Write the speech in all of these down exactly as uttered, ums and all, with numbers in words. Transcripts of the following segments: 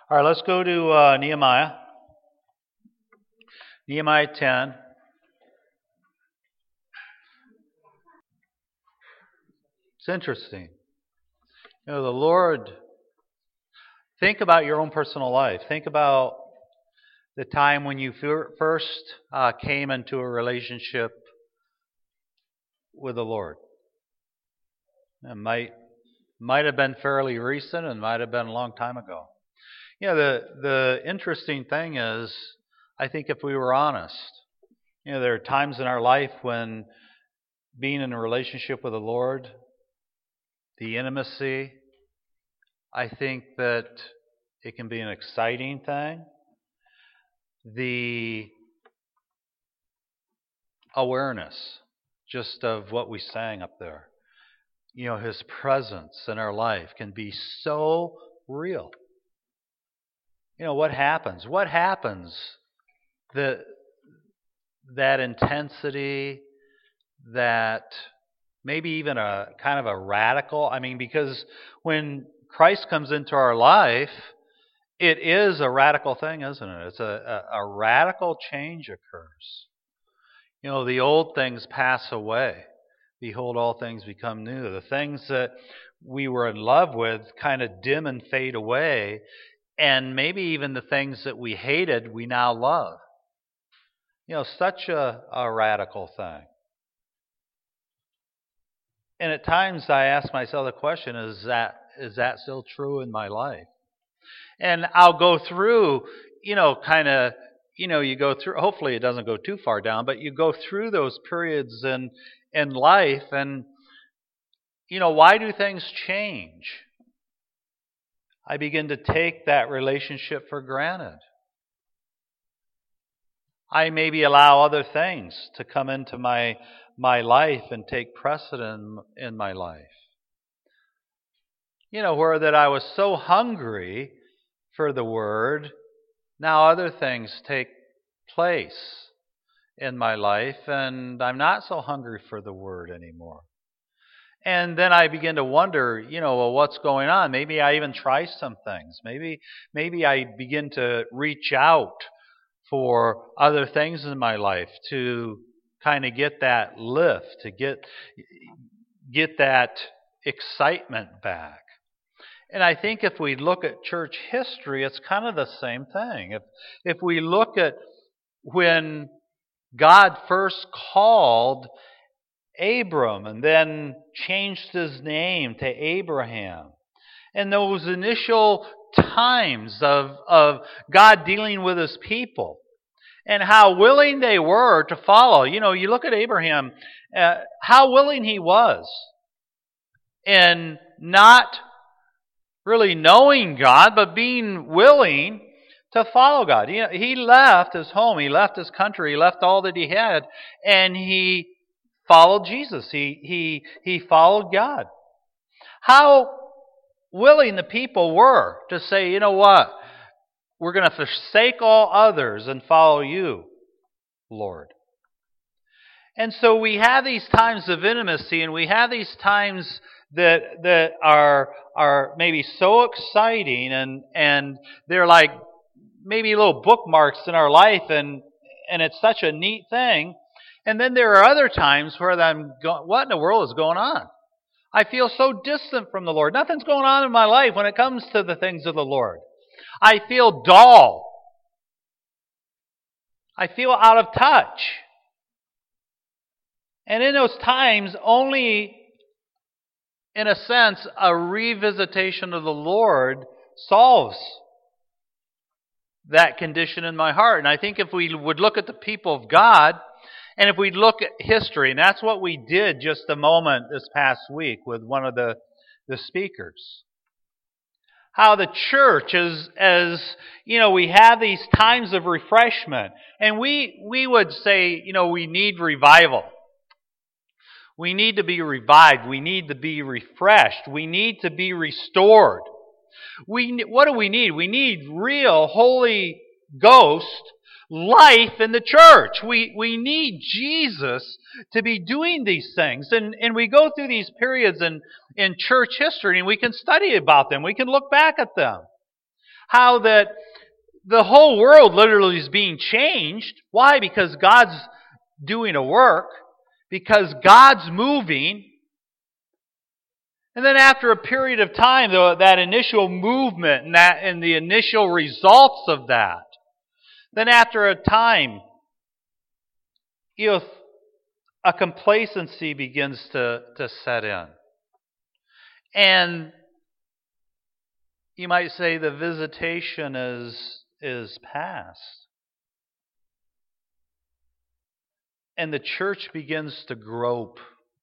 All right, let's go to uh, Nehemiah. Nehemiah ten. It's interesting. You know, the Lord, think about your own personal life. Think about the time when you first uh, came into a relationship with the Lord. It might might have been fairly recent and might have been a long time ago. You know, the the interesting thing is, I think if we were honest, you know, there are times in our life when being in a relationship with the Lord, the intimacy, I think that it can be an exciting thing. The awareness just of what we sang up there, you know, His presence in our life can be so real. You know, what happens? What happens? The, that intensity, that maybe even a kind of a radical, I mean, because when Christ comes into our life, it is a radical thing, isn't it? It's a, a, a radical change occurs. You know, the old things pass away. Behold, all things become new. The things that we were in love with kind of dim and fade away. And maybe even the things that we hated, we now love. You know, such a, a radical thing. And at times I ask myself the question, is that is that still true in my life? And I'll go through, you know, kind of, you know, you go through, hopefully it doesn't go too far down, but you go through those periods in, in life and, you know, why do things change? I begin to take that relationship for granted. I maybe allow other things to come into my my life and take precedent in my life. You know, where that I was so hungry for the Word, now other things take place in my life and I'm not so hungry for the Word anymore. And then I begin to wonder, you know, well, what's going on? Maybe I even try some things. Maybe maybe I begin to reach out for other things in my life to kind of get that lift, to get get that excitement back. And I think if we look at church history, it's kind of the same thing. If if we look at when God first called Abram and then changed his name to Abraham. And those initial times of, of God dealing with His people and how willing they were to follow. You know, you look at Abraham, uh, how willing he was in not really knowing God, but being willing to follow God. You know, he left his home, he left his country, he left all that he had, and he followed Jesus. He he he followed God. How willing the people were to say, you know what? We're going to forsake all others and follow you, Lord. And so we have these times of intimacy, and we have these times that that are are maybe so exciting, and and they're like maybe little bookmarks in our life, and and it's such a neat thing. And then there are other times where I'm going, what in the world is going on? I feel so distant from the Lord. Nothing's going on in my life when it comes to the things of the Lord. I feel dull. I feel out of touch. And in those times, only, in a sense, a revisitation of the Lord solves that condition in my heart. And I think if we would look at the people of God, and if we look at history, and that's what we did just a moment this past week with one of the, the speakers. How the church is, as, you know, we have these times of refreshment. And we, we would say, you know, we need revival. We need to be revived. We need to be refreshed. We need to be restored. We, what do we need? We need real Holy Ghost life in the church. We we need Jesus to be doing these things. And, and we go through these periods in, in church history and we can study about them. We can look back at them. How that the whole world literally is being changed. Why? Because God's doing a work. Because God's moving. And then after a period of time, though, that initial movement and that and the initial results of that, then after a time, you know, a complacency begins to, to set in. And you might say the visitation is, is past. And the church begins to grope.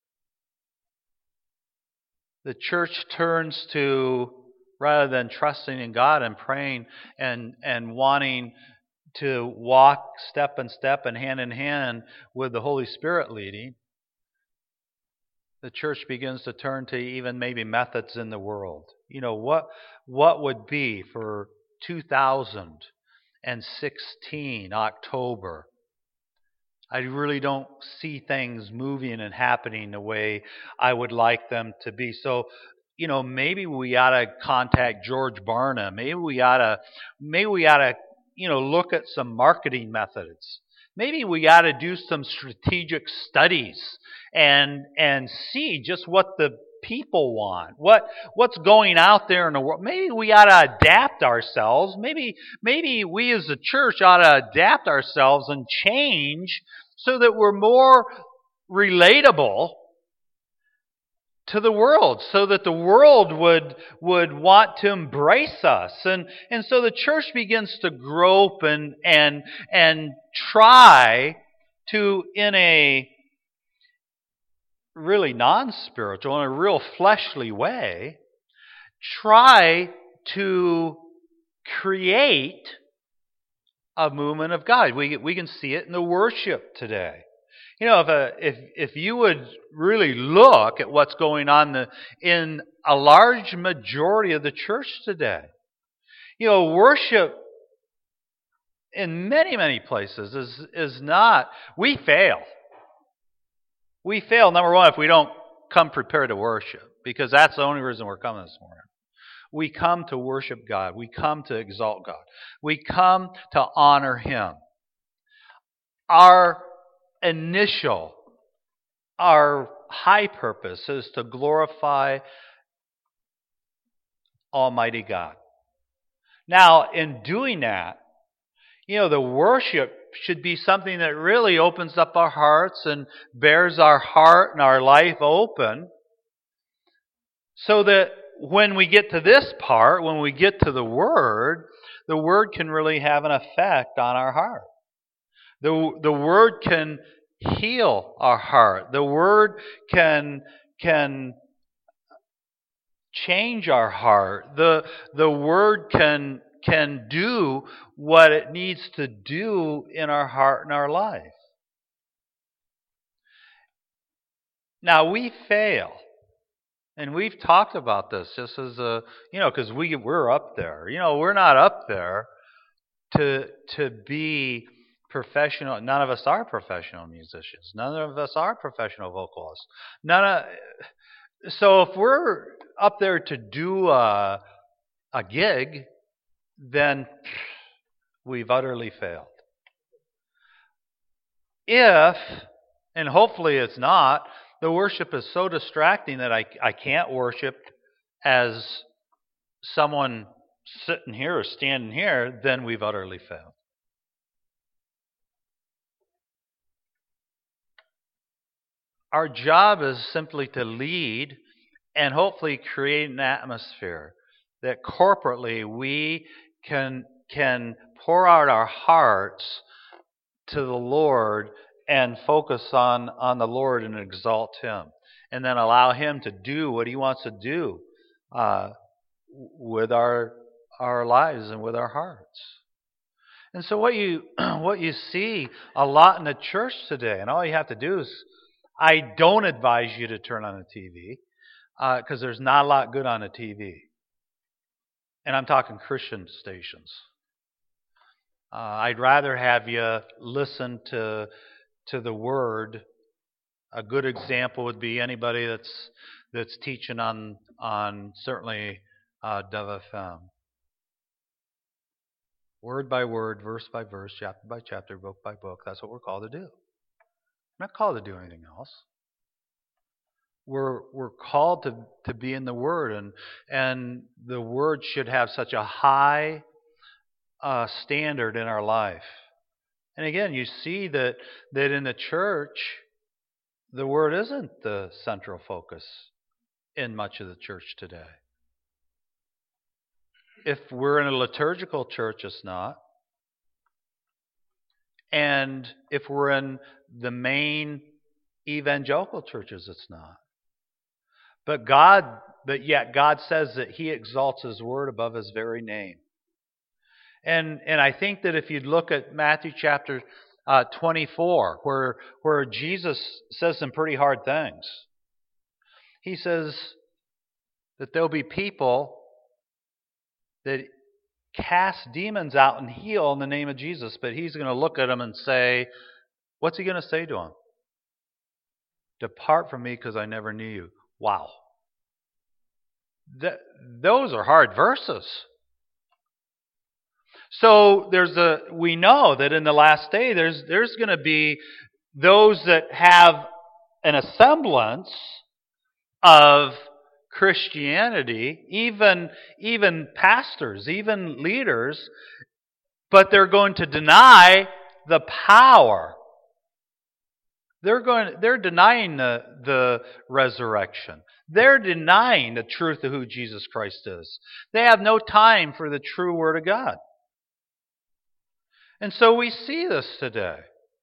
The church turns to, rather than trusting in God and praying and, and wanting to walk step in step and hand in hand with the Holy Spirit leading, the church begins to turn to even maybe methods in the world. You know, what what would be for two thousand sixteen, October? I really don't see things moving and happening the way I would like them to be. So, you know, maybe we ought to contact George Barna. Maybe we ought to, maybe we ought to, you know, look at some marketing methods. Maybe we ought to do some strategic studies and and see just what the people want, what what's going out there in the world. Maybe we ought to adapt ourselves. Maybe maybe we as a church ought to adapt ourselves and change so that we're more relatable to the world, so that the world would would want to embrace us. And and so the church begins to grope and and and try to, in a really non-spiritual, in a real fleshly way, try to create a movement of God. We we can see it in the worship today. You know, if a, if if you would really look at what's going on the, in a large majority of the church today, you know, worship in many many places is is not. We fail. We fail, number one, if we don't come prepared to worship, because that's the only reason we're coming this morning. We come to worship God. We come to exalt God. We come to honor Him. Our initial, our high purpose is to glorify Almighty God. Now, in doing that, you know, the worship should be something that really opens up our hearts and bears our heart and our life open, so that when we get to this part, when we get to the Word, the Word can really have an effect on our heart. The, the Word can heal our heart. The Word can, can change our heart. The, the Word can, can do what it needs to do in our heart and our life. Now, we fail. And we've talked about this just as a, you know, because we, we're up there. You know, we're not up there to, to be professional. None of us are professional musicians. None of us are professional vocalists. None of, so if we're up there to do a, a gig, then we've utterly failed. If, and hopefully it's not, the worship is so distracting that I, I can't worship as someone sitting here or standing here, then we've utterly failed. Our job is simply to lead and hopefully create an atmosphere that corporately we can, can pour out our hearts to the Lord and focus on, on the Lord and exalt Him. And then allow Him to do what He wants to do uh, with our, our lives and with our hearts. And so what you, what you see a lot in the church today, and all you have to do is, I don't advise you to turn on the T V, because uh, there's not a lot good on the T V. And I'm talking Christian stations. Uh, I'd rather have you listen to to the Word. A good example would be anybody that's that's teaching on on certainly uh, Dove F M. Word by word, verse by verse, chapter by chapter, book by book. That's what we're called to do. We're not called to do anything else. We're we're called to, to be in the Word, and and the Word should have such a high uh, standard in our life. And again, you see that that in the church, the Word isn't the central focus in much of the church today. If we're in a liturgical church, it's not. And if we're in the main evangelical churches, it's not. But God, but yet God says that He exalts His Word above His very name. And and I think that if you look at Matthew chapter uh, twenty-four, where where Jesus says some pretty hard things, He says that there'll be people that cast demons out and heal in the name of Jesus, but He's going to look at them and say, what's He going to say to them? Depart from me, because I never knew you. Wow. Th- those are hard verses. So there's a we know that in the last day there's there's going to be those that have an semblance of Christianity, even even pastors, even leaders, but they're going to deny the power. They're going they're denying the, the resurrection. They're denying the truth of who Jesus Christ is. They have no time for the true Word of God. And so we see this today.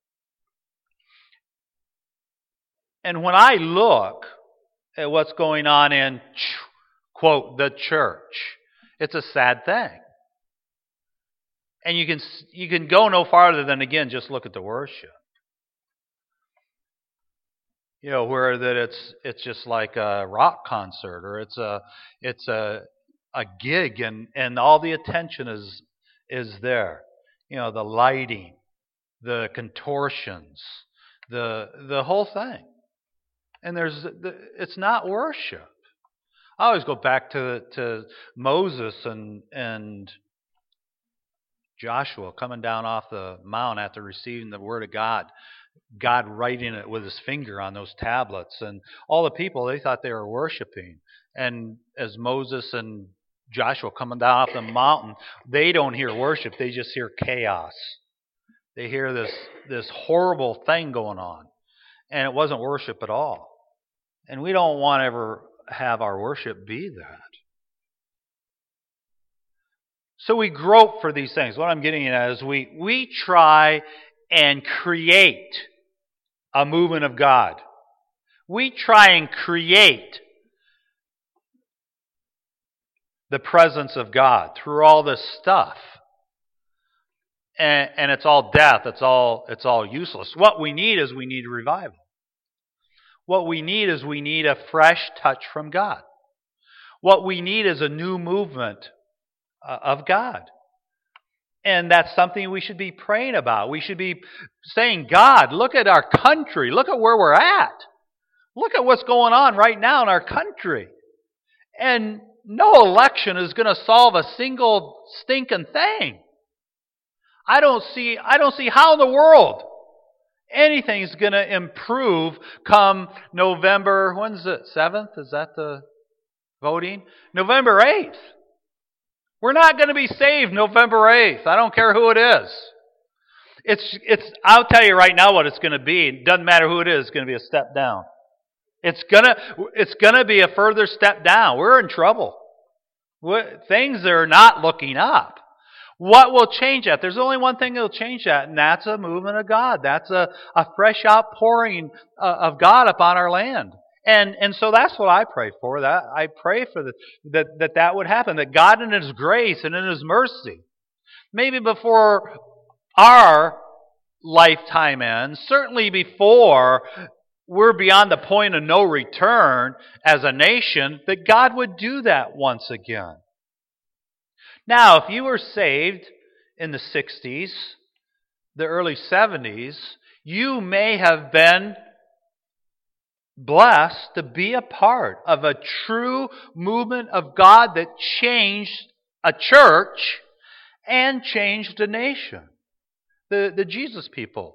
And when I look at what's going on in, quote, the church, it's a sad thing. And you can you can go no farther than, again, just look at the worship. You know, where that it's it's just like a rock concert, or it's a it's a a gig, and, and all the attention is is there. You know, the lighting, the contortions, the the whole thing. And there's it's not worship. I always go back to to Moses and and Joshua coming down off the mount after receiving the word of God. God writing it with His finger on those tablets, and all the people, they thought they were worshiping. And as Moses and Joshua coming down off the mountain, they don't hear worship; they just hear chaos. They hear this this horrible thing going on, and it wasn't worship at all. And we don't want to ever have our worship be that. So we grope for these things. What I'm getting at is we, we try and create a movement of God. We try and create the presence of God through all this stuff. And, and it's all death. It's all, it's all useless. What we need is we need revival. What we need is we need a fresh touch from God. What we need is a new movement uh, of God. And that's something we should be praying about. We should be saying, God, look at our country. Look at where we're at. Look at what's going on right now in our country. And no election is going to solve a single stinking thing. I don't see, I don't see how in the world anything's going to improve come November, when's it, seventh? Is that the voting? November eighth. We're not going to be saved November eighth. I don't care who it is. It's, it's, I'll tell you right now what it's going to be. It doesn't matter who it is, it's going to be a step down. It's going to, it's going to be a further step down. We're in trouble. We're, things are not looking up. What will change that? There's only one thing that will change that, and that's a movement of God. That's a, a fresh outpouring uh, of God upon our land. And and so that's what I pray for. That I pray for the, that, that that would happen, that God in His grace and in His mercy, maybe before our lifetime ends, certainly before we're beyond the point of no return as a nation, that God would do that once again. Now, if you were saved in the sixties, the early seventies, you may have been blessed to be a part of a true movement of God that changed a church and changed a nation. The, the Jesus People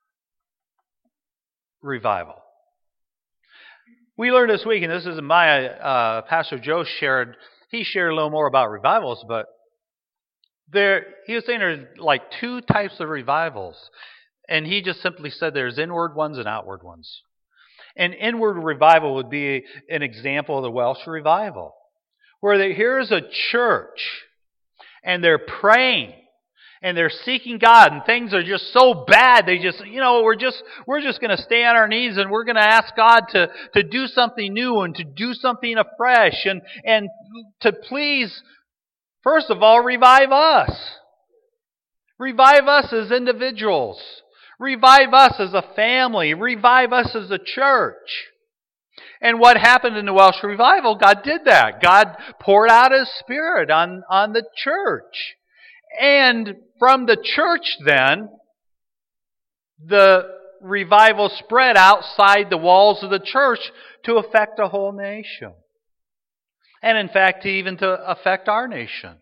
revival. We learned this week, and this is my, uh, Pastor Joe shared, he shared a little more about revivals, but there, he was saying there's like two types of revivals. And he just simply said there's inward ones and outward ones. An inward revival would be an example of the Welsh revival, where they, here's a church, and they're praying, and they're seeking God, and things are just so bad, they just, you know, we're just we're just going to stay on our knees, and we're going to ask God to, to do something new, and to do something afresh, and, and to please, first of all, revive us. Revive us as individuals. Revive us as a family. Revive us as a church. And what happened in the Welsh revival, God did that. God poured out His Spirit on, on the church. And from the church then, the revival spread outside the walls of the church to affect a whole nation. And in fact, even to affect our nation.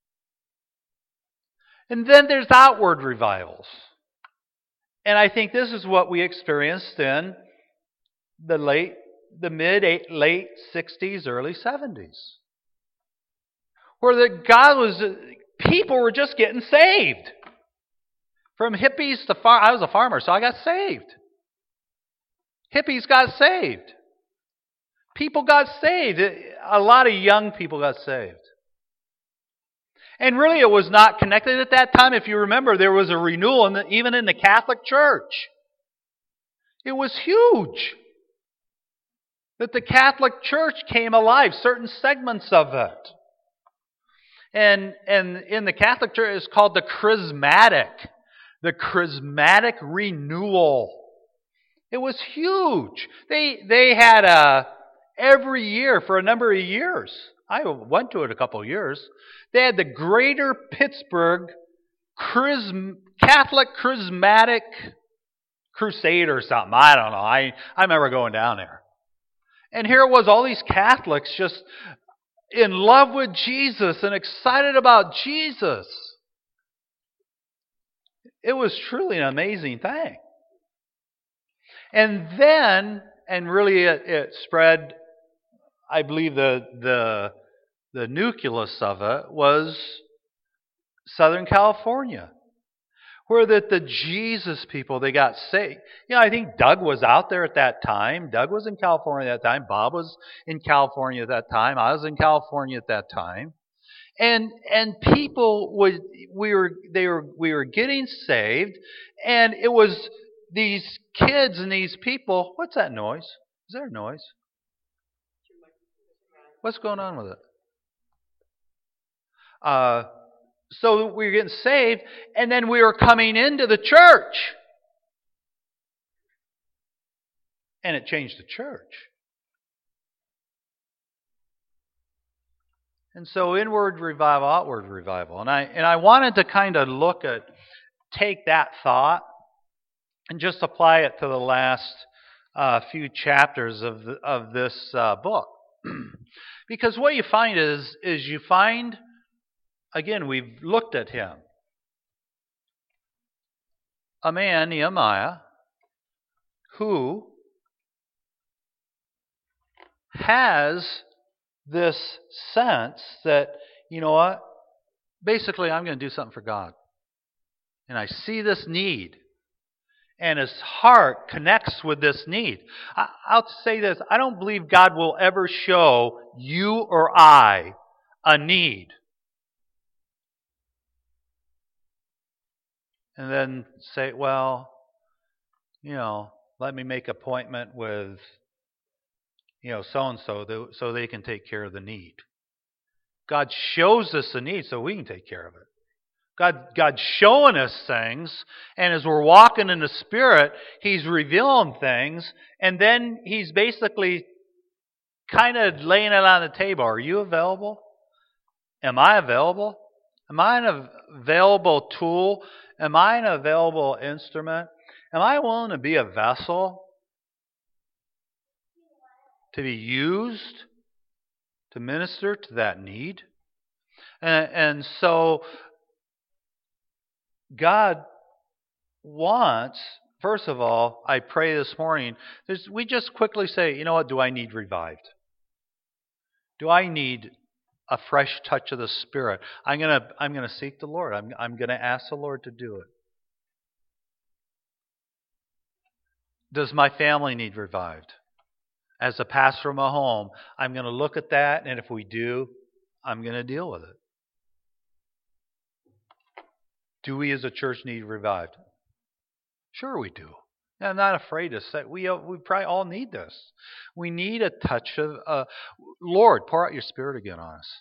And then there's outward revivals. And I think this is what we experienced in the late, the mid, late sixties, early seventies. Where the God was, people were just getting saved. From hippies to far, I was a farmer, so I got saved. Hippies got saved. People got saved. A lot of young people got saved. And really it was not connected at that time. If you remember, there was a renewal in the, even in the Catholic Church. It was huge that the Catholic Church came alive, certain segments of it. And, and in the Catholic Church, it's called the charismatic. The charismatic renewal. It was huge. They, they had a, every year for a number of years. I went to it a couple of years. They had the Greater Pittsburgh Charism, Catholic Charismatic Crusade or something. I don't know. I, I remember going down there. And here it was, all these Catholics just in love with Jesus and excited about Jesus. It was truly an amazing thing. And then, and really it, it spread, I believe the the the nucleus of it was Southern California, where that the Jesus people, they got saved. You know, I think Doug was out there at that time. Doug was in California at that time. Bob was in California at that time. I was in California at that time. And and people would we were they were we were getting saved, and it was these kids and these people. What's that noise? Is there a noise? What's going on with it? Uh, so we were getting saved, and then we were coming into the church. And it changed the church. And so inward revival, outward revival. And I and I wanted to kind of look at, take that thought and just apply it to the last uh, few chapters of the, of this uh, book. Because what you find is, is you find, again, we've looked at him. A man, Nehemiah, who has this sense that, you know what, basically I'm going to do something for God. And I see this need. And his heart connects with this need. I, I'll say this, I don't believe God will ever show you or I a need. And then say, well, you know, let me make an appointment with, you know, so-and-so so they can take care of the need. God shows us the need so we can take care of it. God, God's showing us things, and as we're walking in the Spirit, He's revealing things, and then He's basically kind of laying it on the table. Are you available? Am I available? Am I an available tool? Am I an available instrument? Am I willing to be a vessel to be used to minister to that need? And, and so God wants, first of all, I pray this morning, we just quickly say, you know what, do I need revived? Do I need a fresh touch of the Spirit? I'm gonna I'm gonna seek the Lord. I'm I'm gonna ask the Lord to do it. Does my family need revived? As a pastor of my home, I'm going to look at that, and if we do, I'm going to deal with it. Do we as a church need revived? Sure we do. And I'm not afraid to say, we, we probably all need this. We need a touch of, uh, Lord, pour out your Spirit again on us.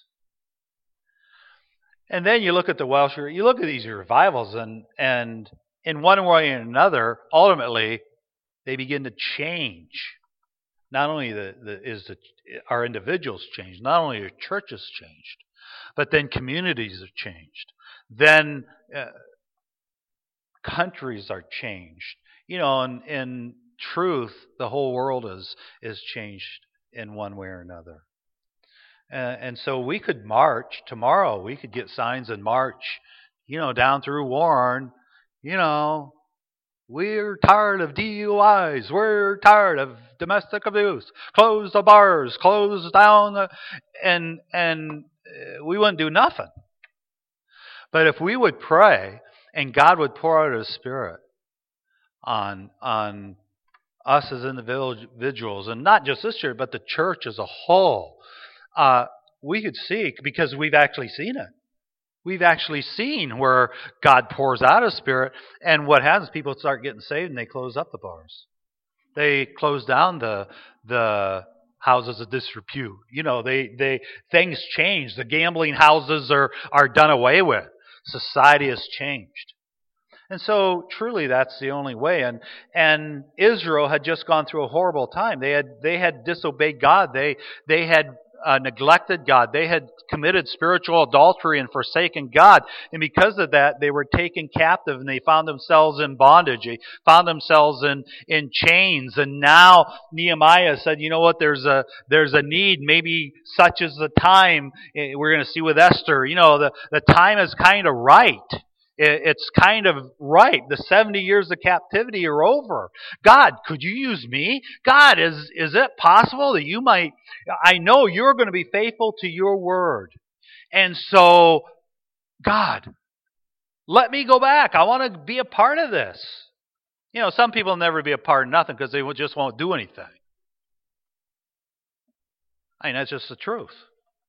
And then you look at the Welsh, you look at these revivals, and, and in one way or another, ultimately, they begin to change. Not only the, the, is the, our individuals changed, not only are churches changed, but then communities are changed. Then uh, countries are changed. You know, in, in truth, the whole world is is changed in one way or another. Uh, and so we could march tomorrow. We could get signs and march, you know, down through Warren, you know. We're tired of D U Is. We're tired of domestic abuse. Close the bars. Close down the... And, and we wouldn't do nothing. But if we would pray and God would pour out His Spirit on, on us as individuals, and not just this church, but the church as a whole, uh, we could see, because we've actually seen it. We've actually seen where God pours out His Spirit, and what happens, people start getting saved and they close up the bars. They close down the the houses of disrepute. You know, they, they things change. The gambling houses are, are done away with. Society has changed. And so truly that's the only way. And and Israel had just gone through a horrible time. They had they had disobeyed God. They they had Uh, neglected God. They had committed spiritual adultery and forsaken God. And because of that, they were taken captive and they found themselves in bondage. They found themselves in, in chains. And now Nehemiah said, you know what, there's a there's a need. Maybe such is the time. We're going to see with Esther. You know, the, the time is kind of right. It's kind of right. The seventy years of captivity are over. God, could you use me? God, is, is it possible that you might... I know you're going to be faithful to your word. And so, God, let me go back. I want to be a part of this. You know, some people never be a part of nothing because they just won't do anything. I mean, that's just the truth.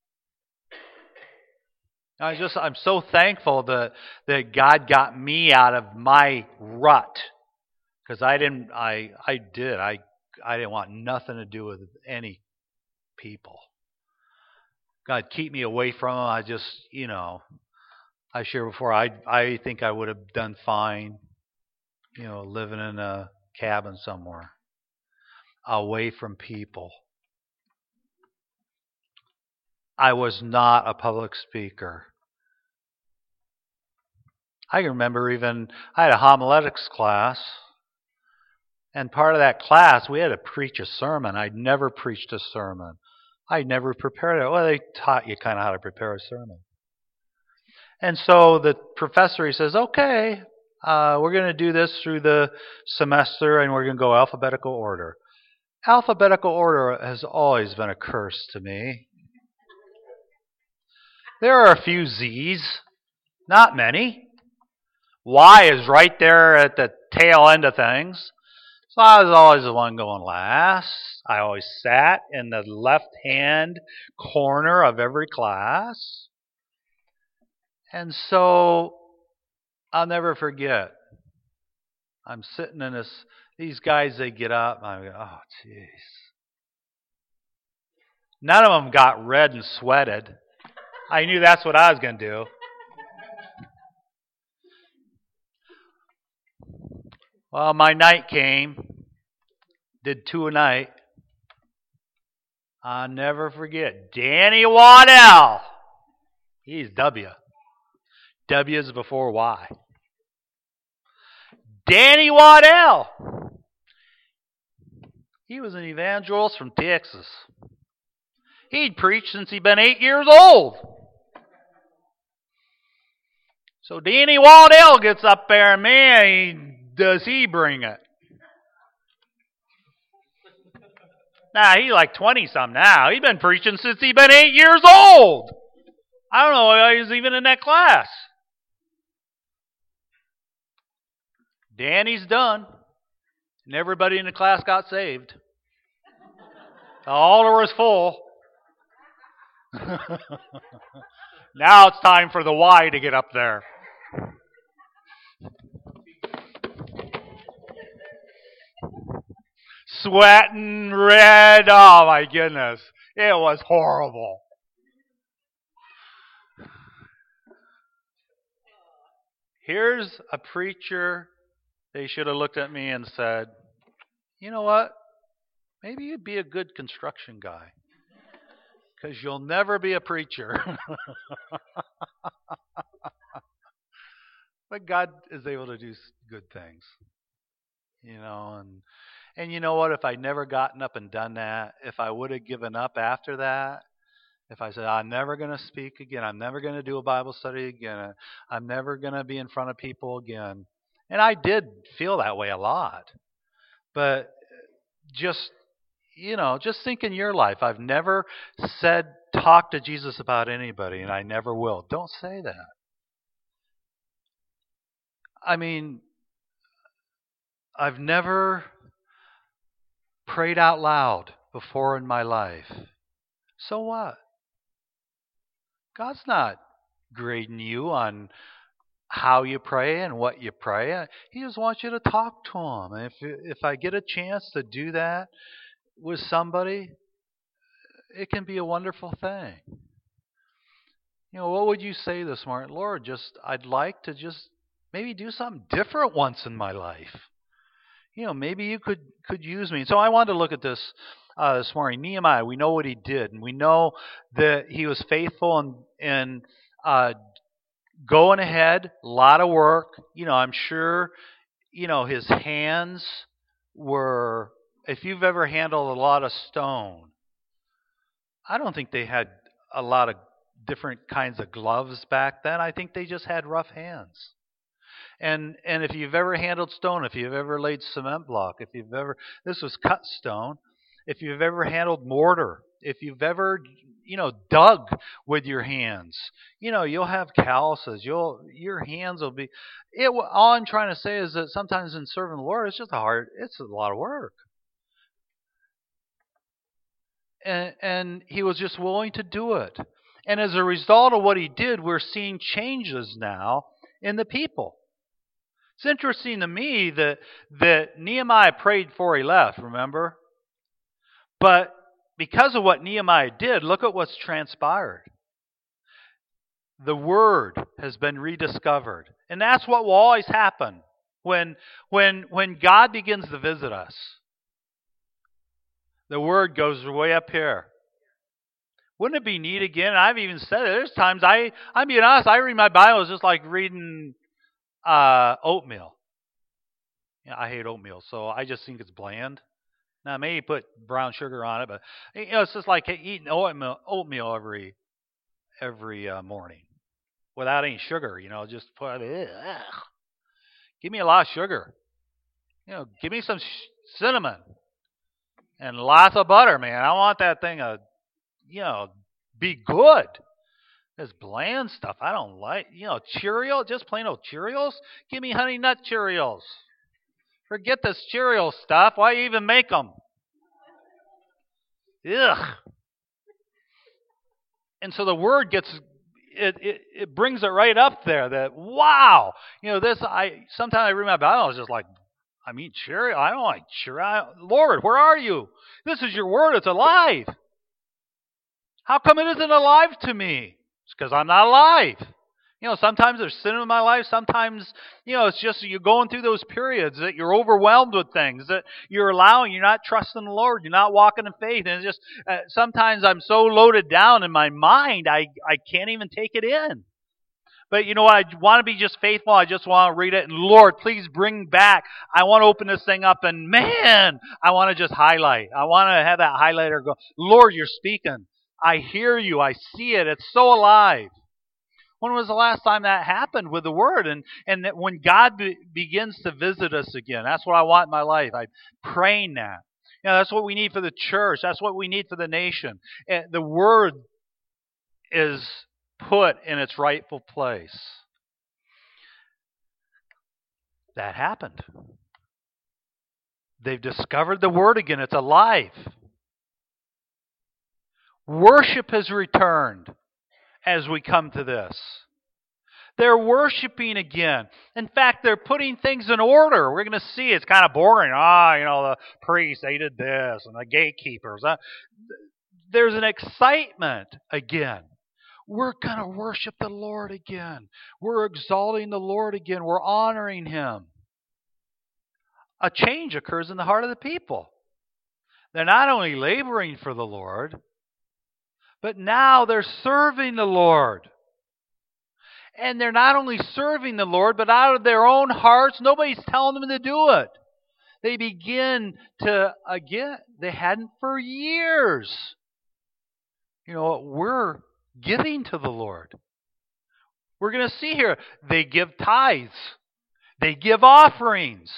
I just, I'm so thankful that, that God got me out of my rut. Because I didn't, I, I did, I, I didn't want nothing to do with any people. God, keep me away from them. I just, you know, I shared before, I, I think I would have done fine, you know, living in a cabin somewhere, away from people. I was not a public speaker. I can remember even, I had a homiletics class, and part of that class, we had to preach a sermon. I'd never preached a sermon. I'd never prepared it. Well, they taught you kind of how to prepare a sermon. And so the professor, he says, okay, uh, we're going to do this through the semester, and we're going to go alphabetical order. Alphabetical order has always been a curse to me. There are a few Z's, not many. Y is right there at the tail end of things. So I was always the one going last. I always sat in the left-hand corner of every class. And so I'll never forget. I'm sitting in this, these guys, they get up, and I go, oh, jeez. None of them got red and sweated. I knew that's what I was going to do. Well, my night came. Did two a night. I'll never forget. Danny Waddell. He's W. W is before Y. Danny Waddell. He was an evangelist from Texas. He'd preached since he'd been eight years old. So Danny Waddell gets up there, and man, does he bring it. Now, he's like twenty-some now. He's been preaching since he's been eight years old. I don't know why he was even in that class. Danny's done. And everybody in the class got saved. The altar was full. Now it's time for the Y to get up there. Sweating red. Oh my goodness. It was horrible. Here's a preacher. They should have looked at me and said, you know what? Maybe you'd be a good construction guy. Because you'll never be a preacher. But God is able to do good things. You know, and and you know what? If I'd never gotten up and done that, if I would have given up after that, if I said, I'm never going to speak again, I'm never going to do a Bible study again, I'm never going to be in front of people again. And I did feel that way a lot. But just, you know, just think in your life. I've never said, talk to Jesus about anybody, and I never will. Don't say that. I mean, I've never prayed out loud before in my life. So what? God's not grading you on how you pray and what you pray. He just wants you to talk to Him. And if if I get a chance to do that with somebody, it can be a wonderful thing. You know, what would you say this morning? Lord, just I'd like to just maybe do something different once in my life. You know, maybe you could, could use me. So I wanted to look at this uh, this morning. Nehemiah, we know what he did. And we know that he was faithful in, in uh, going ahead, a lot of work. You know, I'm sure, you know, his hands were, if you've ever handled a lot of stone, I don't think they had a lot of different kinds of gloves back then. I think they just had rough hands. And and if you've ever handled stone, if you've ever laid cement block, if you've ever, this was cut stone, if you've ever handled mortar, if you've ever, you know, dug with your hands, you know, you'll have calluses. You'll, your hands will be, it, all I'm trying to say is that sometimes in serving the Lord, it's just a hard, it's a lot of work. And, and he was just willing to do it. And as a result of what he did, we're seeing changes now in the people. It's interesting to me that, that Nehemiah prayed before he left, remember? But because of what Nehemiah did, look at what's transpired. The Word has been rediscovered. And that's what will always happen when, when, when God begins to visit us. The Word goes way up here. Wouldn't it be neat again? I've even said it. There's times I, I'm being honest, I read my Bible, it's just like reading uh, oatmeal. You know, I hate oatmeal, so I just think it's bland. Now, maybe put brown sugar on it, but you know, it's just like eating oatmeal, oatmeal every every uh, morning without any sugar. You know, just put ugh. Give me a lot of sugar. You know, give me some sh- cinnamon and lots of butter, man. I want that thing to, you know, be good. This bland stuff I don't like. You know, Cheerio, just plain old Cheerios. Give me Honey Nut Cheerios. Forget this Cheerio stuff. Why even make them? Ugh. And so the Word gets, it, it, it brings it right up there that, wow. You know, this, I sometimes I read my Bible, I was just like, I mean, Cheerio, I don't like Cheerio. Lord, where are you? This is your Word, it's alive. How come it isn't alive to me? It's because I'm not alive. You know, sometimes there's sin in my life. Sometimes, you know, it's just you're going through those periods that you're overwhelmed with things, that you're allowing, you're not trusting the Lord, you're not walking in faith. And it's just, uh, sometimes I'm so loaded down in my mind, I, I can't even take it in. But you know what? I want to be just faithful. I just want to read it. And Lord, please bring back. I want to open this thing up and man, I want to just highlight. I want to have that highlighter go, Lord, you're speaking. I hear you. I see it. It's so alive. When was the last time that happened with the Word? And and that when God be, begins to visit us again, that's what I want in my life. I'm praying that. You know, that's what we need for the church. That's what we need for the nation. And the Word is put in its rightful place. That happened. They've discovered the Word again. It's alive. Worship has returned as we come to this. They're worshiping again. In fact, they're putting things in order. We're going to see it's kind of boring. Ah, you know, the priests, they did this, and the gatekeepers. Uh, there's an excitement again. We're going to worship the Lord again. We're exalting the Lord again. We're honoring Him. A change occurs in the heart of the people. They're not only laboring for the Lord, but now they're serving the Lord. And they're not only serving the Lord, but out of their own hearts, nobody's telling them to do it. They begin to, again, they hadn't for years. You know, we're giving to the Lord. We're going to see here, they give tithes. They give offerings.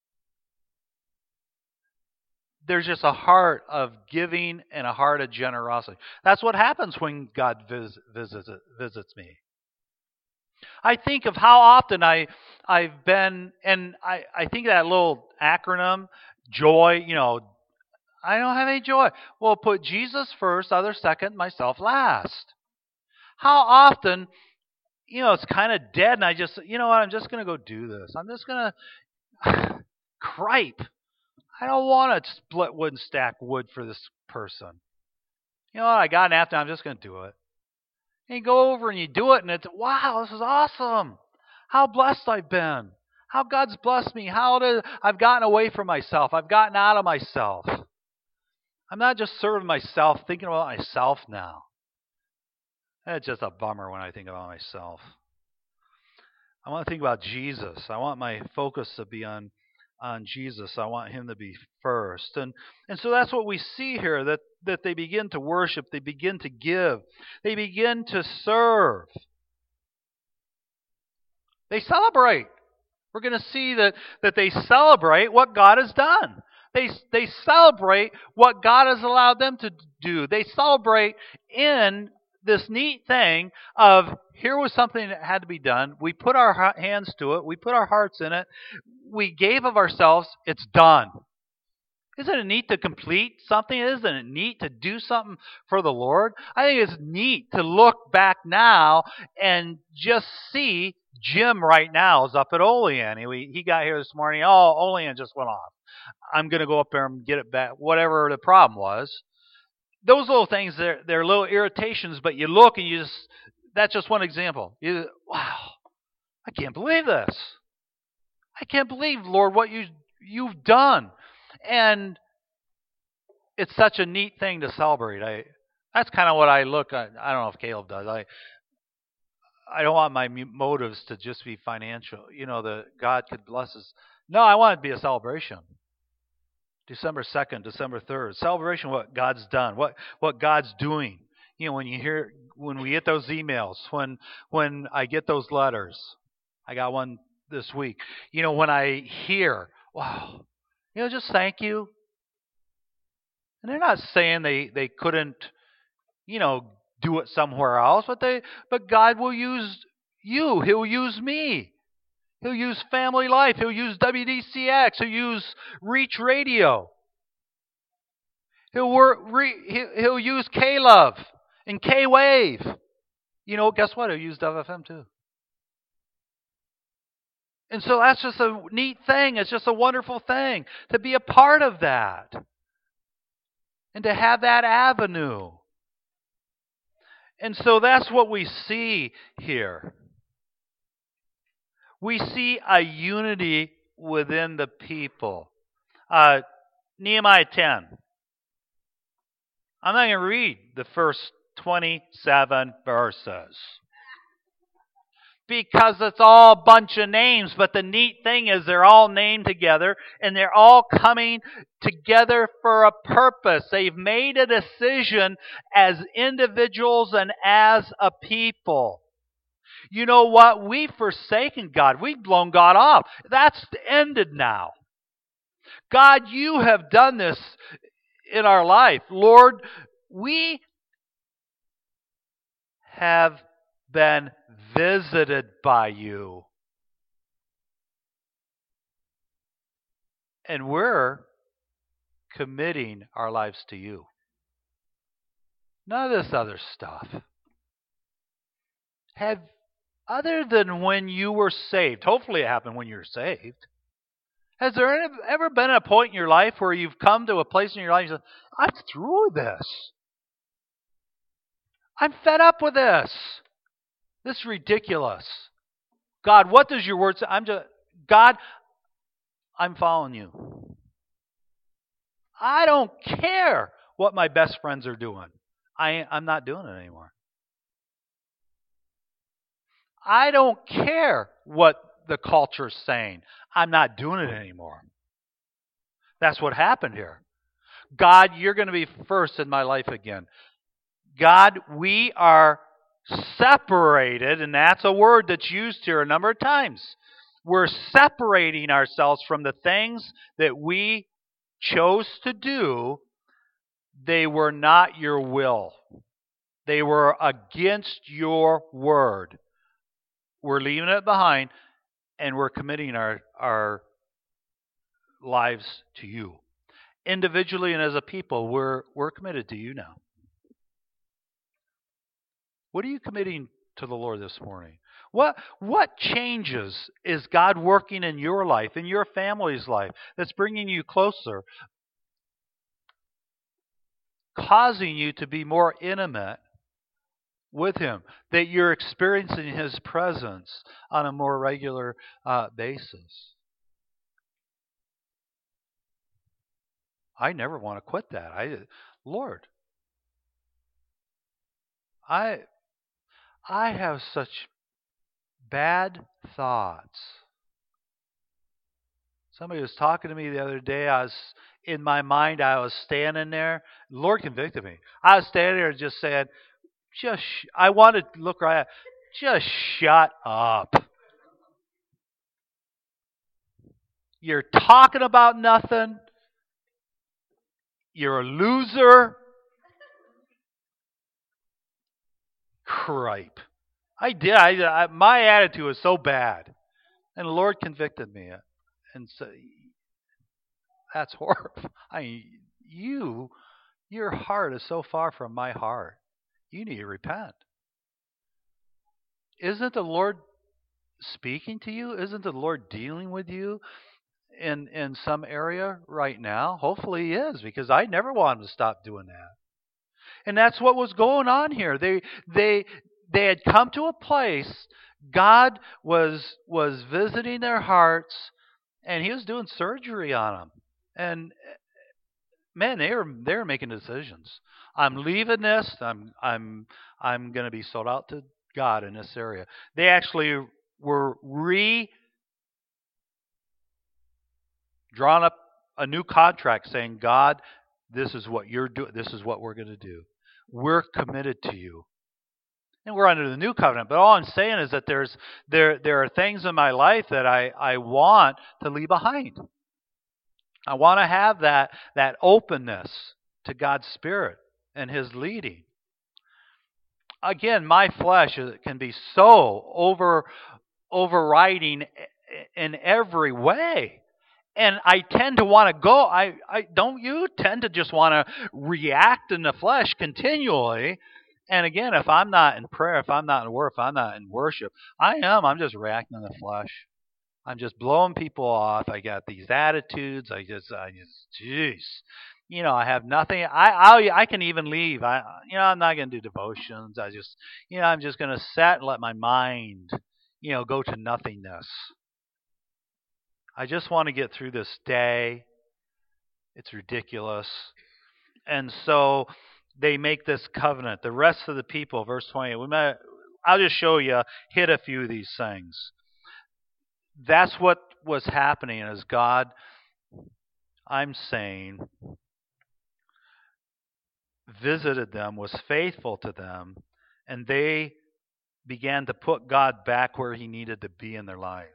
There's just a heart of giving and a heart of generosity. That's what happens when God vis- visits, visits me. I think of how often I, I've been, and I, I think that little acronym, joy, you know, I don't have any joy. Well, put Jesus first, others second, myself last. How often, you know, it's kind of dead and I just, you know what, I'm just going to go do this. I'm just going to gripe. I don't want to split wood and stack wood for this person. You know what, I got an afternoon, I'm just going to do it. And you go over and you do it, and it's, wow, this is awesome. How blessed I've been. How God's blessed me. How did, I've gotten away from myself. I've gotten out of myself. I'm not just serving myself, thinking about myself now. It's just a bummer when I think about myself. I want to think about Jesus. I want my focus to be on, on Jesus. I want Him to be first. And and so that's what we see here, that, that they begin to worship, they begin to give, they begin to serve. They celebrate. We're going to see that, that they celebrate what God has done. They, they celebrate what God has allowed them to do. They celebrate in this neat thing of, here was something that had to be done. We put our hands to it. We put our hearts in it. We gave of ourselves. It's done. Isn't it neat to complete something? Isn't it neat to do something for the Lord? I think it's neat to look back now and just see Jim right now is up at Olean. He, he got here this morning. Oh, Olean just went off. I'm going to go up there and get it back, whatever the problem was. Those little things, they're, they're little irritations, but you look and you just, that's just one example. You, wow, I can't believe this. I can't believe, Lord, what you, you've done. And it's such a neat thing to celebrate. I That's kind of what I look at. I don't know if Caleb does. I I don't want my motives to just be financial. You know, that God could bless us. No, I want it to be a celebration. December second, December third. Celebration of what God's done, what what God's doing. You know, when you hear, when we get those emails, when when I get those letters. I got one this week. You know, when I hear, wow, you know, just thank you. And they're not saying they, they couldn't, you know, do it somewhere else, but they but God will use you. He'll use me. He'll use Family Life. He'll use W D C X. He'll use Reach Radio. He'll work. Re, he'll use K-Love and K-Wave. You know, guess what? He'll use Dove F M too. And so that's just a neat thing. It's just a wonderful thing to be a part of that. And to have that avenue. And so that's what we see here. We see a unity within the people. Uh, Nehemiah ten. I'm not going to read the first twenty-seven verses. Because it's all a bunch of names, but the neat thing is they're all named together and they're all coming together for a purpose. They've made a decision as individuals and as a people. You know what? We've forsaken God. We've blown God off. That's ended now. God, you have done this in our life. Lord, we have been visited by you. And we're committing our lives to you. None of this other stuff. Have, other than when you were saved, hopefully it happened when you were saved. Has there ever been a point in your life where you've come to a place in your life and you say, I'm through with this. I'm fed up with this. This is ridiculous. God, what does your word say? I'm just, God, I'm following you. I don't care what my best friends are doing. I, I'm not doing it anymore. I don't care what the culture's saying. I'm not doing it anymore. That's what happened here. God, you're going to be first in my life again. God, we are separated, and that's a word that's used here a number of times. We're separating ourselves from the things that we chose to do. They were not your will. They were against your word. We're leaving it behind, and we're committing our, our lives to you. Individually and as a people, we're, we're committed to you now. What are you committing to the Lord this morning? What, what changes is God working in your life, in your family's life, that's bringing you closer, causing you to be more intimate with Him, that you're experiencing His presence on a more regular uh, basis? I never want to quit that. I, Lord, I, I have such bad thoughts. Somebody was talking to me the other day. I was in my mind. I was standing there. The Lord convicted me. I was standing there just saying, "Just." Sh-. I wanted to look right. Just shut up. You're talking about nothing. You're a loser. Cripe. I did. I, I, my attitude was so bad. And the Lord convicted me. And so, that's horrible. I mean, you, your heart is so far from my heart. You need to repent. Isn't the Lord speaking to you? Isn't the Lord dealing with you in, in some area right now? Hopefully He is, because I never want Him to stop doing that. And that's what was going on here. They they they had come to a place. God was was visiting their hearts, and He was doing surgery on them. And man, they were they were making decisions. I'm leaving this. I'm I'm I'm going to be sold out to God in this area. They actually were re drawn up a new contract saying, God, this is what you're doing. This is what we're going to do. We're committed to you. And we're under the new covenant. But all I'm saying is that there's there there are things in my life that I, I want to leave behind. I want to have that that openness to God's Spirit and His leading. Again, my flesh can be so over overriding in every way. And I tend to want to go, I, I don't you tend to just want to react in the flesh continually. And again, if I'm not in prayer, if I'm not in work, if I'm not in worship, I am, I'm just reacting in the flesh. I'm just blowing people off. I got these attitudes. I just, I just, jeez. You know, I have nothing. I I I can even leave. I you know, I'm not going to do devotions. I just, you know, I'm just going to sit and let my mind, you know, go to nothingness. I just want to get through this day. It's ridiculous. And so they make this covenant. The rest of the people, verse twenty, we might, I'll just show you, hit a few of these things. That's what was happening as God, I'm saying, visited them, was faithful to them, and they began to put God back where he needed to be in their lives.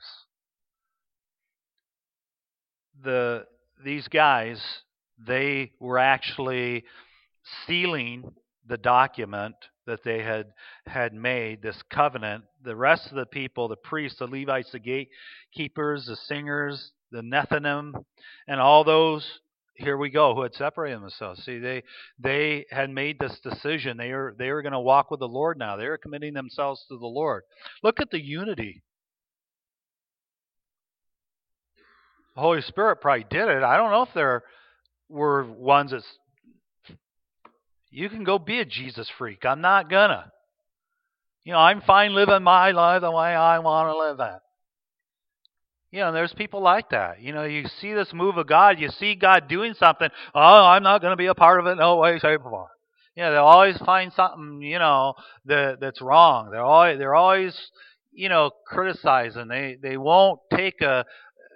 The these guys, they were actually sealing the document that they had had made, this covenant. The rest of the people, the priests, the Levites, the gatekeepers, the singers, the Nethinim, and all those, here we go, who had separated themselves. See, they they had made this decision. They were they were going to walk with the Lord now. They were committing themselves to the Lord. Look at the unity. The Holy Spirit probably did it. I don't know if there were ones that you can go be a Jesus freak. I'm not gonna. You know, I'm fine living my life the way I want to live it. You know, there's people like that. You know, you see this move of God, you see God doing something. Oh, I'm not going to be a part of it. No way, shape, or form. You know, they'll always find something, you know, that that's wrong. They're always, they're always, you know, criticizing. They they won't take a,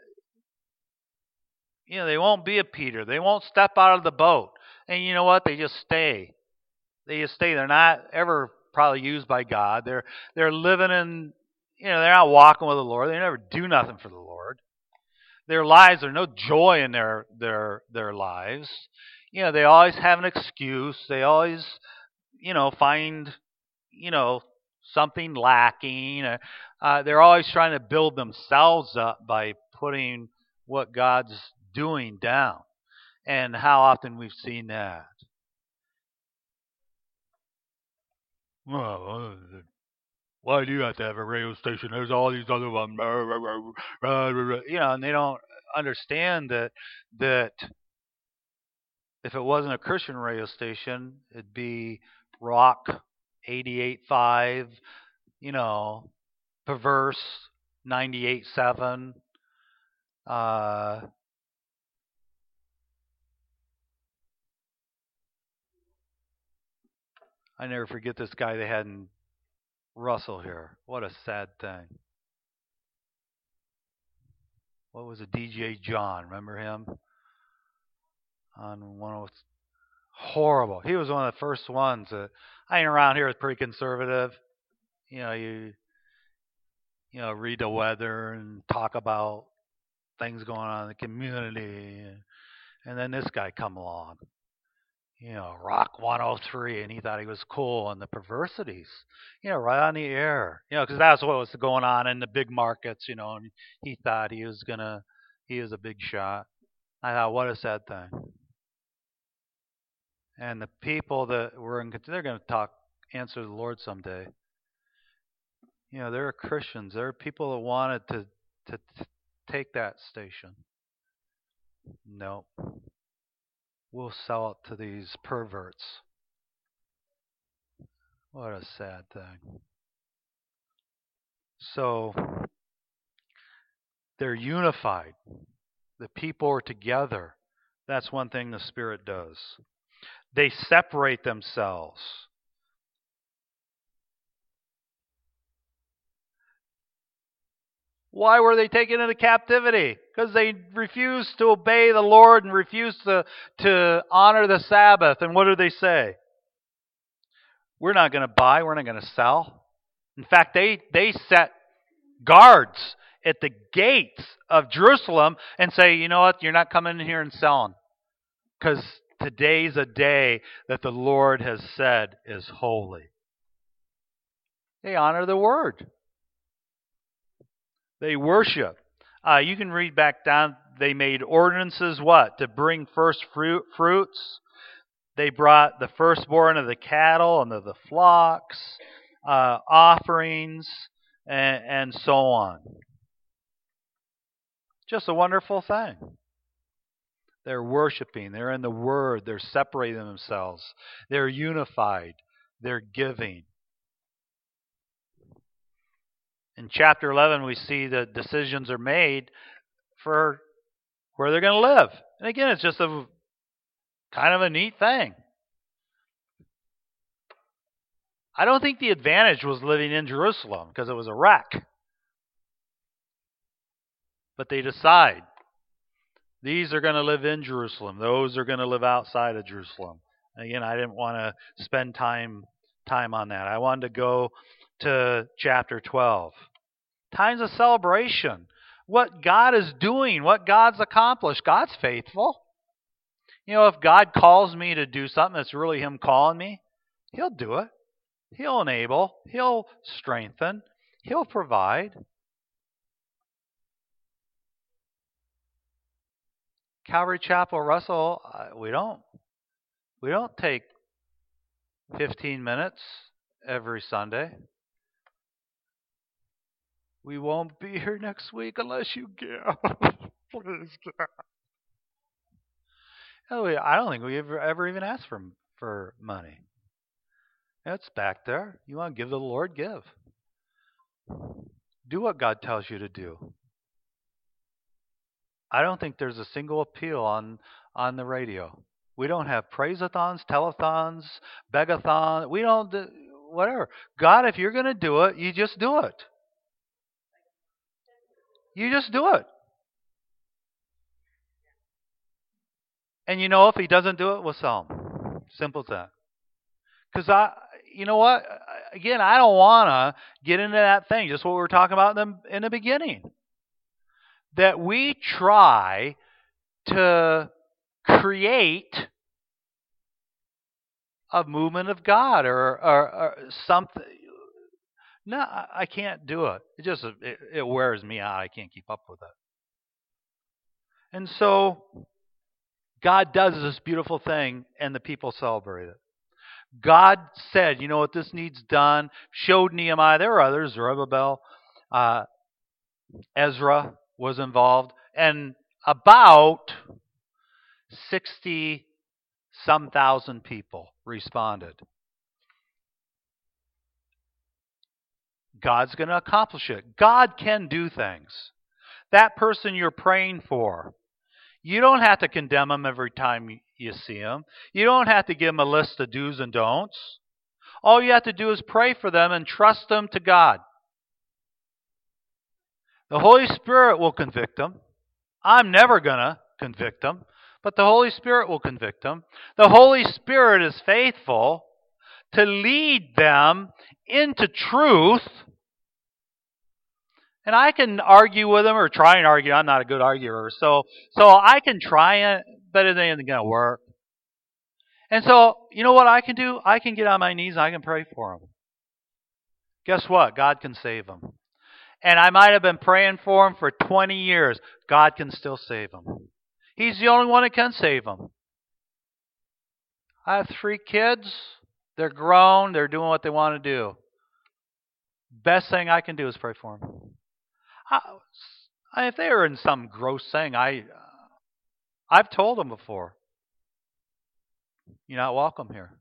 you know, they won't be a Peter. They won't step out of the boat. And you know what? They just stay. They just stay. They're not ever probably used by God. They're they're living in, you know, they're not walking with the Lord. They never do nothing for the Lord. Their lives, there's no joy in their their their lives. You know, they always have an excuse. They always, you know, find, you know, something lacking. Uh, they're always trying to build themselves up by putting what God's doing down. And how often we've seen that. Well, why do you have to have a radio station? There's all these other ones. You know, and they don't understand that that if it wasn't a Christian radio station, it'd be Rock eighty-eight point five, you know, Perverse ninety-eight point seven. Uh, I never forget this guy they had in Russell here. What a sad thing. What was it? D J John, remember him? On one of horrible. He was one of the first ones that I ain't around here is pretty conservative. You know, you you know, read the weather and talk about things going on in the community, and, and then this guy come along. You know, Rock one oh three, and he thought he was cool, and the perversities, you know, right on the air, you know, because that's what was going on in the big markets, you know, and he thought he was gonna, he was a big shot. I thought, what a sad thing. And the people that were in, they're going to talk, answer the Lord someday. You know, there are Christians, there are people that wanted to to, to take that station. No. We'll sell it to these perverts. What a sad thing. So, they're unified. The people are together. That's one thing the Spirit does. They separate themselves. Why were they taken into captivity? Because they refused to obey the Lord and refused to, to honor the Sabbath. And what do they say? We're not going to buy, we're not going to sell. In fact, they, they set guards at the gates of Jerusalem and say, you know what, you're not coming in here and selling. Because today's a day that the Lord has said is holy. They honor the word. They worship. Uh, you can read back down. They made ordinances, what? To bring first fruit, fruits. They brought the firstborn of the cattle and of the flocks, uh, offerings, and, and so on. Just a wonderful thing. They're worshiping. They're in the Word. They're separating themselves. They're unified. They're giving. In chapter eleven, we see that decisions are made for where they're going to live. And again, it's just a kind of a neat thing. I don't think the advantage was living in Jerusalem because it was a wreck. But they decide these are going to live in Jerusalem. Those are going to live outside of Jerusalem. And again, I didn't want to spend time time on that. I wanted to go to chapter twelve. Times of celebration. What God is doing, what God's accomplished. God's faithful. You know, if God calls me to do something that's really Him calling me, He'll do it. He'll enable. He'll strengthen. He'll provide. Calvary Chapel, Russell, we don't we don't take fifteen minutes every Sunday. We won't be here next week unless you give. Please give. I don't think we ever, ever even asked for for money. It's back there. You want to give to the Lord, give. Do what God tells you to do. I don't think there's a single appeal on, on the radio. We don't have praise-a-thons, telethons, begathons. We don't do whatever. God, if you're going to do it, you just do it. You just do it. And you know, if He doesn't do it, we'll sell Him. Simple as that. Because I, you know what? Again, I don't want to get into that thing. Just what we were talking about in the, in the beginning. That we try to create a movement of God or, or, or something. No, I can't do it. It just it, it wears me out. I can't keep up with it. And so God does this beautiful thing, and the people celebrate it. God said, you know what, this needs done. Showed Nehemiah. There were others. Zerubbabel, uh, Ezra was involved, and about sixty some thousand people responded. God's going to accomplish it. God can do things. That person you're praying for, you don't have to condemn him every time you see him. You don't have to give him a list of do's and don'ts. All you have to do is pray for them and trust them to God. The Holy Spirit will convict them. I'm never going to convict them, but the Holy Spirit will convict them. The Holy Spirit is faithful to lead them into truth. And I can argue with them or try and argue. I'm not a good arguer. So so I can try it, but it ain't going to work. And so, you know what I can do? I can get on my knees and I can pray for them. Guess what? God can save them. And I might have been praying for him for twenty years. God can still save him. He's the only one that can save them. I have three kids. They're grown. They're doing what they want to do. Best thing I can do is pray for them. I, if they were in some gross thing, I, I've told them before, you're not welcome here.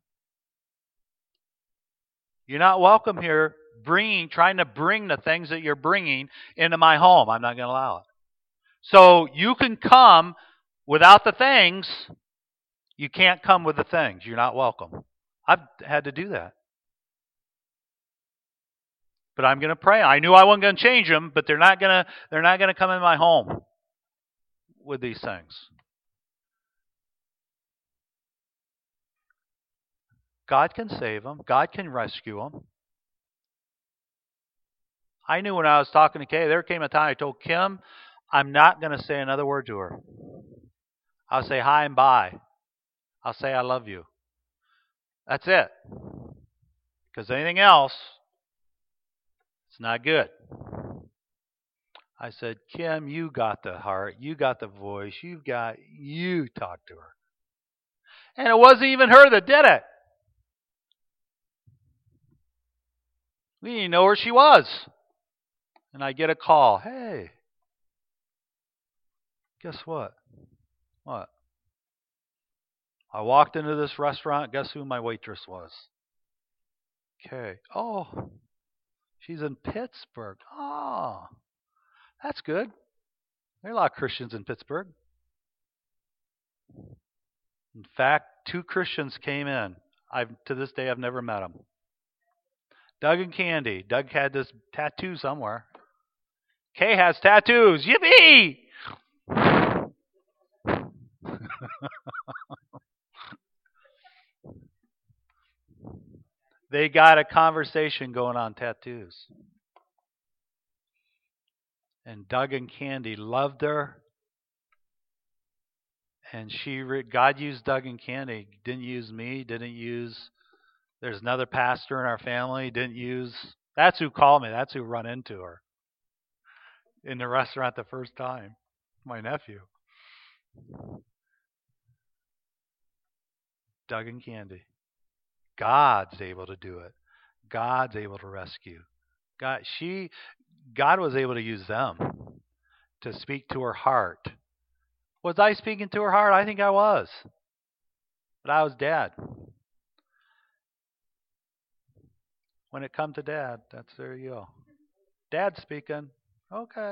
You're not welcome here bringing, trying to bring the things that you're bringing into my home. I'm not going to allow it. So you can come without the things. You can't come with the things. You're not welcome. I've had to do that. But I'm going to pray. I knew I wasn't going to change them, but they're not going to they're not going to come in my home with these things. God can save them. God can rescue them. I knew when I was talking to Kay, there came a time I told Kim, I'm not going to say another word to her. I'll say hi and bye. I'll say I love you. That's it. Because anything else, it's not good. I said, Kim, you got the heart. You got the voice. You've got, you talk to her. And it wasn't even her that did it. We didn't know where she was. And I get a call. Hey, guess what? What? I walked into this restaurant. Guess who my waitress was? Okay. Oh, she's in Pittsburgh. Oh, that's good. There are a lot of Christians in Pittsburgh. In fact, two Christians came in. I've to this day, I've never met them. Doug and Candy. Doug had this tattoo somewhere. Kay has tattoos. Yippee! They got a conversation going on tattoos. And Doug and Candy loved her. And she, God used Doug and Candy. Didn't use me. Didn't use. There's another pastor in our family. Didn't use. That's who called me. That's who run into her in the restaurant the first time. My nephew. Doug and Candy. God's able to do it. God's able to rescue. God, she, God was able to use them to speak to her heart. Was I speaking to her heart? I think I was. But I was Dad. When it come to Dad, that's there you go. Dad speaking. Okay.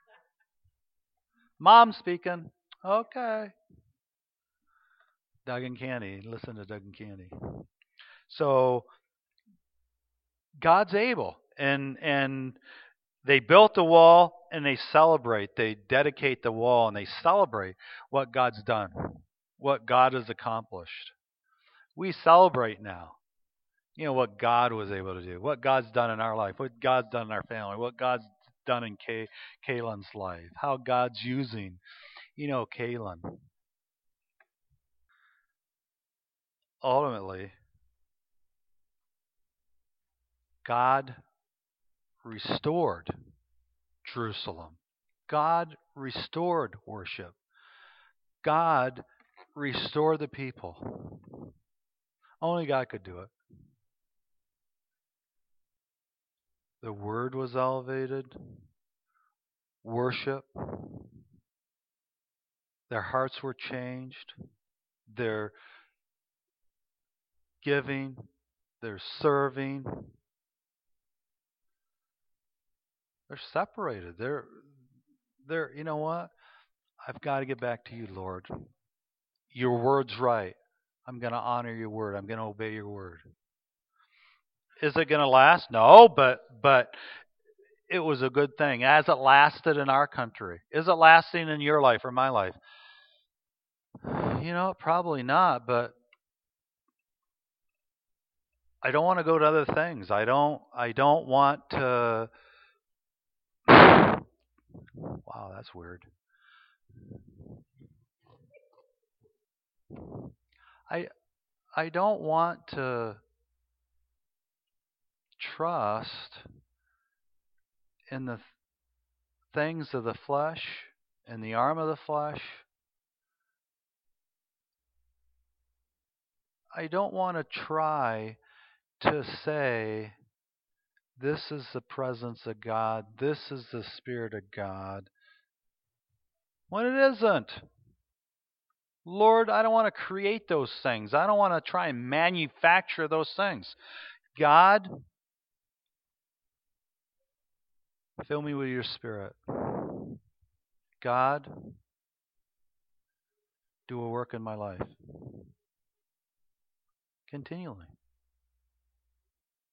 Mom speaking. Okay. Doug and Candy. Listen to Doug and Candy. So God's able. And and they built the wall and they celebrate. They dedicate the wall and they celebrate what God's done, what God has accomplished. We celebrate now. You know, what God was able to do, what God's done in our life, what God's done in our family, what God's done in Kay, Kaylin's life, how God's using, you know, Kaylin. Ultimately, God restored Jerusalem. God restored worship. God restored the people. Only God could do it. The word was elevated. Worship. Their hearts were changed. Their giving. Their serving. They're separated. They're, they're, you know what? I've got to get back to you, Lord. Your word's right. I'm going to honor your word. I'm going to obey your word. Is it going to last? No, but but it was a good thing. Has it lasted in our country? Is it lasting in your life or my life? You know, probably not, but I don't want to go to other things. I don't I don't want to Wow, that's weird. I I don't want to trust in the things of the flesh and the arm of the flesh. I don't want to try to say, this is the presence of God, this is the Spirit of God, when it isn't. Lord, I don't want to create those things. I don't want to try and manufacture those things. God, fill me with your Spirit. God, do a work in my life. Continually.